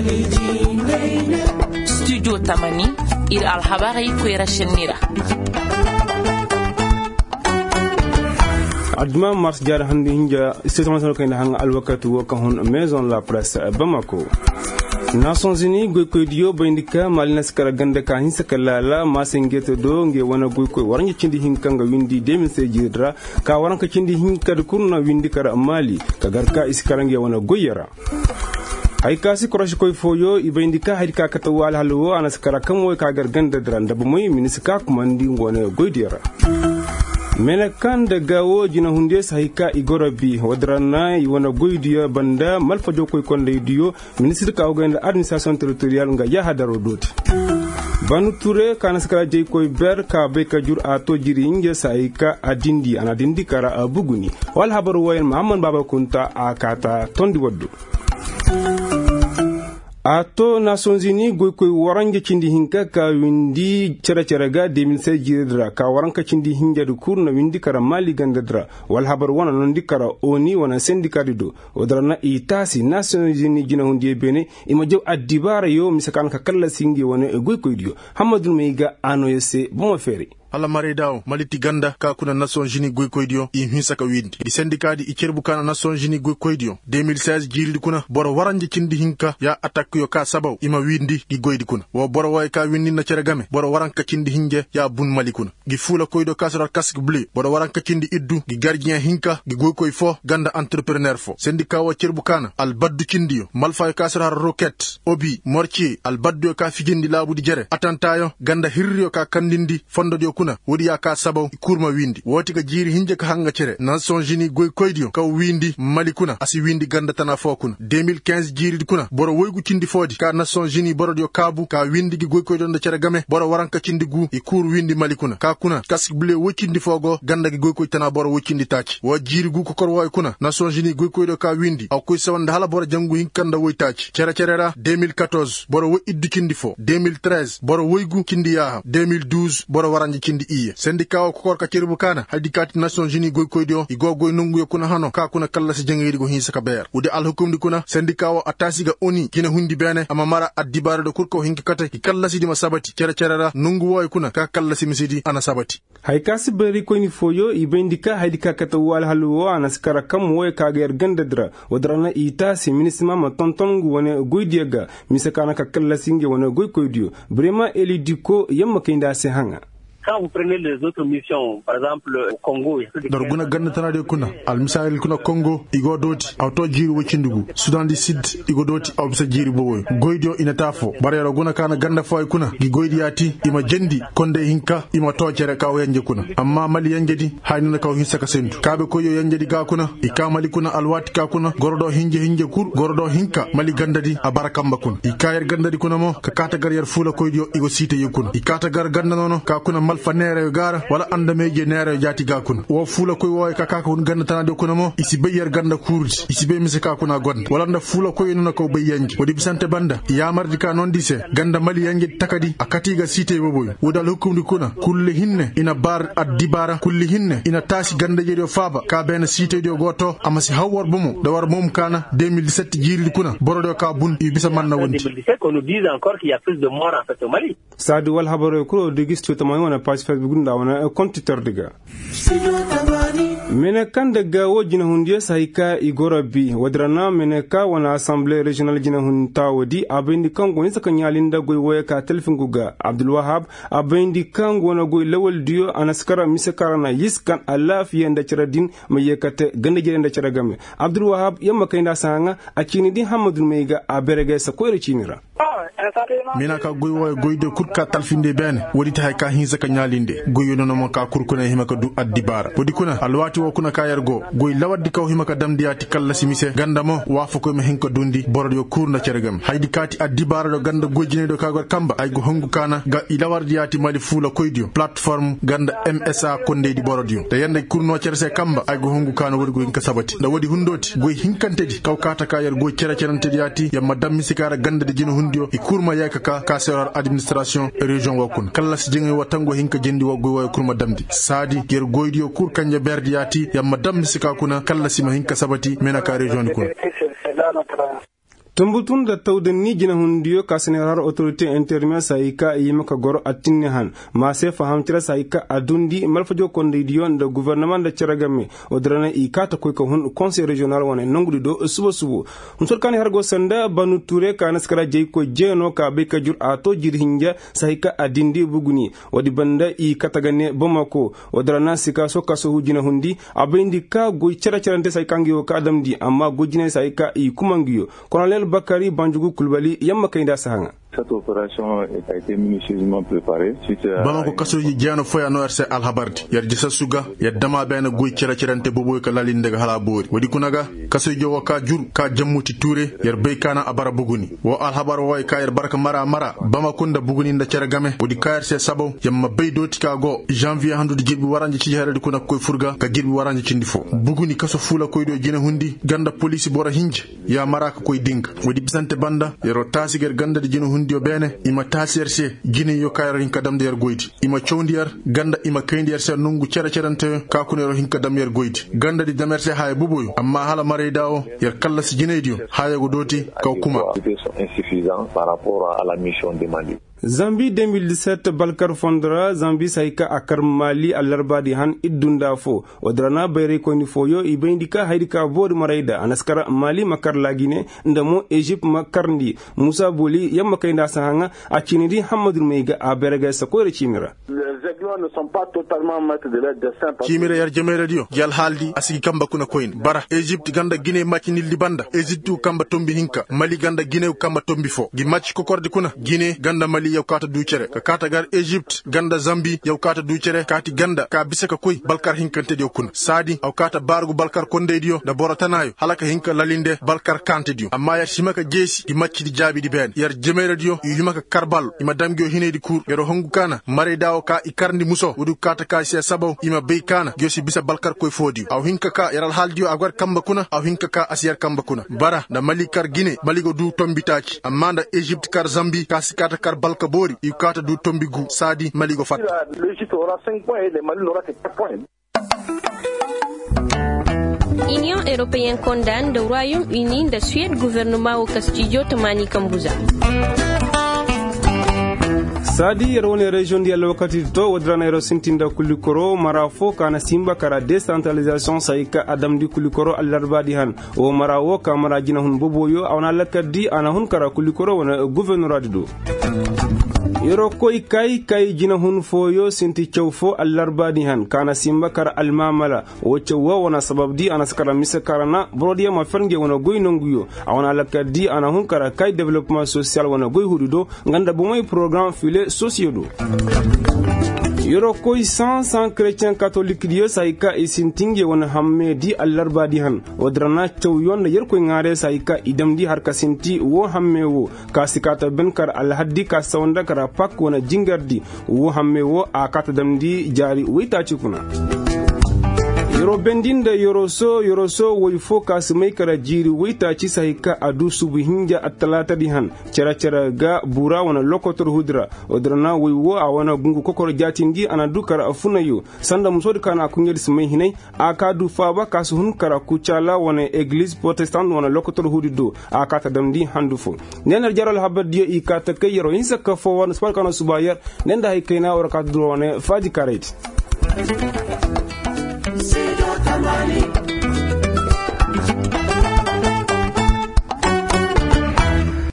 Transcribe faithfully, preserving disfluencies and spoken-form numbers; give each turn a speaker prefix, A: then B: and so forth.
A: studio tamani ir alhabari kwera shenira
B: adma mars jar hande hinja station kan hanga alwakatu wa kahon maison la presse Bamako. Nations Unies goy koy diyo bayndika malnas kara ganda ka hinsa kalala masengeto do nge wana goy koy warnye cindi hinkanga windi deux mille seize jidra ka waranka cindi hinkada kurna windi kara mali ka garka iskarange wana goyara ay kasi krosh koy foyo ibayndika hadika katawal halwo anaskara kamwe ka garganda dranda bumoy minisika kumandi ngone goydira mena kan da gawo jina hunde sahika igorabi wadrana iwana goydiya banda malfajo koy konde diyo ministre ka oganda administration territorial nga ya hadaro doti banu ture kana skala jey koy ber ka be ka jur ato jiri nge sahika adindi ana dindi kara abuguni wal habaru wayen Muhammad Baba Kunta akata tondi waddu ato Nations Unies goy koy warange cindi hinka ka windi cera cera ga deux mille seize jidra ka waranka cindi hinja du kurna windi kara mali gandadra wal habar wana non dikara oni wana syndicat do odrana itasi Nations Unies jina hundie bene ima jaw adibara yo misakan ka kala singi wana goy koy dio Hamadou Meiga ano yese bon feri
C: ala mare daw maliti ganda ka kuna Nations Unies goy koydio i hinsa ka windi di syndicat di icerbu kana Nations Unies goy koydio deux mille seize jildi kuna boro waranje cindi hinka ya attaque yo ka sabaw ima windi gi goydi kuna wo boro way ka windi na cere game boro waranka cindi hinje ya bun mali kuna gi fula koydo kasra casque bleu boro waranka cindi iddu gi gardien hinka gi goy koy fo ganda entrepreneur fo syndicat wo cerbu kana al baddu cindi yo malfa kasra roquette obi mortier al baddu ka fijindi labu di jere attantayo ganda hirriyo ka kandindi fondo dio kuna wodi ya ka sabaw kurma windi woti ga jiri hinje ka hanga cere Nations Unies goy koydio ka windi mali kuna asi windi ganda tana fo kuna deux mille quinze jiri kuna boro woygu cindi fodi ka Nations Unies boro dio kabu ka windi gi goy koydo nda cere game boro waranka cindi gu e kur windi mali kuna ka kuna casque bleu wocindi fogo ganda gi goy koy tana boro wocindi taci wo jiri gu ko kor woy kuna Nations Unies goy koydo ka windi aw koy sawanda hala boro jangu hinkanda woy taci cere cerera deux mille quatorze boro wo iddi cindi fo deux mille treize boro woygu cindi yaha deux mille douze boro waranje cindi iye syndicat ko korka cerbu kana hadikati Nations Unies goy koydio igo goy nungu yo kuna hano ka kuna kala si jangiri go hinsa ka ber ude al hukum di kuna syndicat atasiga oni kina hundi bene ama mara addibare do kurko hinki kata ki kala si di masabati cere cerera nungu woy kuna ka kala si misidi ana sabati
B: hay kasi beri ko ni foyo ibendika hadika kata wal halu ana skara kam woy ka ger gandadra wadrana itasi minisma ma tontongu wona goydiega misakana ka kala singe wona goy koydio vraiment elidiko yamma kinda se hanga.
D: Quand vous prenez les autres missions, par exemple au Congo,
C: darguna ganna tanade kuna al misal kuna Congo igo doti auto jiri wocindugu Sudan di Sud igo doti aw bisa jiri boboy goydio ina tafo bare raguna kana ganda foy kuna gi goydi yati ima jendi konde hinka ima tocere kaw yanje kuna amma mali yanjedi haynuna kaw hinsa ka sentu kabe ko yo yanjedi ga kuna ikamali kuna alwati ka kuna gorodo hinje hinje kur gorodo hinka mali gandadi abarakamba kuna ikayar gandadi kuna mo ka kata gar yar fula koydio igo site yukuna ikata gar ganda nono ka kuna malfa nere gara wala anda meje nere jati ga kuna wo fula koy woy ka ka ko ganda tanade kuna mo isi beyer ganda kurdi isi be misika kuna gonda wala nda fula koy nuna ko beyangi wodi bisante banda ya mardi ka non dise ganda mali yangi takadi akati ga site boboy wodal hukumdi kuna kulli hinne ina bar addibara kulli hinne ina tasi ganda jedo faba ka ben site dio goto amasi hawwar bumu da war mom kana deux mille dix-sept jiri kuna borodo ka bun bisa manna wonti
D: deux mille dix-sept on nous dit encore qu'il y a plus de morts en fait au Mali.
B: Sadu wal habaro ko de gistu to wana page Facebook nda wana compteur diga mena kan daga wajina hundiya saika igorabi wadrana mena ka wana assemblée régionale jina hunta wadi abendi kan goni saka nyalinda goy woya ka telefon guga Abdul Wahab abendi kan gona goy lawal diyo anaskara misakara na yiskan alafiya nda ciradin mayekate ganda jere nda ciragame Abdul Wahab yamma kayda sanga akini din Hamadou Meiga aberege sa koyre cinira
C: mina ka goy woy goyde kurka talfinde bene wodi tay ka hinza ka nyalinde goyo nono mo ka kurkuna himaka du addibara wodi kuna alwati wo kuna ka yargo goy lawaddi kaw himaka damdiyati kala simise gandamo wafo ko me hinko dundi bordo kurna ceregam haydi kati addibara do ganda gojine do kagor kamba ay go hongu kana ga ilawardiyati mali fula koydio platform ganda M S A kondedi bordio de yande kurno cerese kamba ay go hongu kana wodi go hinka sabati da wodi hundoti goy hinkantedi kaw kata ka yar go cere cerantedi yati yamma dammi sikara ganda de jino hundio kurma yaka ka ka serar administration region wakun kala si jingi watango hinka jendi wa goy kurma damdi sadi ger goydio kur kanje berdi yati yamma dammi sika kuna kala si ma hinka sabati mena ka region kun
B: tumbutun da tawdan ni jina hundiyo ka senerar autorité intérimaire saika yimaka goro atinne han ma se fahamtira saika adundi malfajo kondidiyo da gouvernement da ceragame odrana ikata koy ko hun conseil régional wona nangudi do subo subo musol kan hargo sanda banu touré kana skara jey ko jeno ka be ka jur ato jirhinja saika adindi buguni wadi banda i katagane bomako odrana sika so kaso hujina hundi abindi ka goy cara carante saika ngiyo ka adamdi amma gojine saika i kumangiyo Colonel Bakari Banjugu Kulbali yamma kayda sahanga.
E: Cette opération a été minutieusement préparée.
C: Banako kaso yi jano foya no R C Alhabardi yar jisa suga ya dama bena goy cira cirante bobo ka lalinde ga hala bori wadi kunaga kaso jowo ka jur ka jammuti touré yar beykana abara buguni wo Alhabar way ka yar barka mara mara Bamakunda buguni nda cira game wadi ka R C sabo yamma beydoti ka go janvier handude jirbi waranje ci harade kuna koy furga ka jirbi waranje ci ndifo buguni kaso fula koy do jina hundi ganda police bora hinje ya maraka koy dinga wadi bisante banda yaro tasiger ganda de jina ndio bene ima tasirse gine yo kayro hinka dam der goyti ima chondiyar ganda ima kayndiar se nungu cera cerante ka kunero hinka dam yer goyti ganda di damerse hay bubuyo amma hala mare dawo yer kallas ginediyo haya go doti ka kuma
E: insuffisant par rapport à la mission demandée.
B: Zambie deux mille dix-sept Balkar Fondra Zambie saika akar Mali alarbadi han iddunda fo odrana bayre ko ni foyo ibendika haydika bod marayda anaskara Mali makar lagine ndamo Egypte makarndi Musa Boli yamma kayda sahanga acinidi Hamadou Meiga aberega sakore chimira
F: les aiglons ne sont pas totalement maîtres de leur destin
C: chimira yar jemere dio yal haldi asigi kamba kuna koin bara Egypte ganda Guinée macinil di banda Egypte kamba tombi hinka Mali ganda Guinée kamba tombi fo gi match ko kordi kuna Guinée ganda Mali yow kata ducere ka kata gar Egypte ganda Zambie yow kata ducere kati ganda ka bisaka koy Balkar hinkante dio kun sadi aw kata bargu Balkar konde dio da borotanayo halaka hinka lalinde Balkar kante dio amma yar shimaka jesi di match di jabi di ben yar jemere dio yimaka karbal ima damgio hinedi kur yaro hongu kana mare dawo ka ikarndi muso wudu kata ka sia sabo ima bey kana josi bisa Balkar koy fodi aw hinka ka yaral haldio agwar kamba kuna aw hinka ka asiyar kamba kuna bara da Mali kar Guinée Mali go du tombitaci amma da Egypte kar Zambie ka sikata kar Balka bori ikata du tombigu sadi Mali go fat
F: l'Égypte aura cinq points et le Mali n'aura que quatre points.
G: Union européenne condamne le Royaume-Uni de Suède gouvernement au Castillo Tamani Kambuza.
B: Sadi yerone region di alwakati to wadrana ero sintinda kulikoro marafo kana simba kara decentralisation saika adam di kulikoro alarbadi han o marawo ka marajina hun boboyo awna lakadi ana hun kara kulikoro wana gouverneur adido yoro koy kay kay jina hun foyo sinti chawfo alarbadi han kana simba kara almamala o chawwa wana sababdi ana skara misakarana brodiya ma fernge wana goy nonguyo awna lakadi ana hun kara kay développement social wana goy hududo nganda bomoy programme filé sociaux do yoro koy cent cent chrétien catholique dio saika isintinge wona hamme di allarba di han odrana chaw yon yer koy ngare saika idam di har kasinti wo hamme wo kasikata ben kar alhaddi ka sawnda kara pak wona jingardi wo hamme wo akata damdi jari wita cikuna yoro bendinda yoro so yoro so woy focus mai kara jiri wita ci saika adu subu hinja atalata di han cara cara ga bura wana lokotor hudra odrana woy wo a wana gungu kokoro jatindi ana du kara afuna yo sanda musodi kana kungel smai hinai aka du faba kasu hun kara kuchala wana église protestant wana lokotor hudido aka ta damdi handu fo nenar jaral habar dio ikata kay yoro insa ka fo wana spal kana subayar nenda hay kayna ora ka du wana faji karet Tamani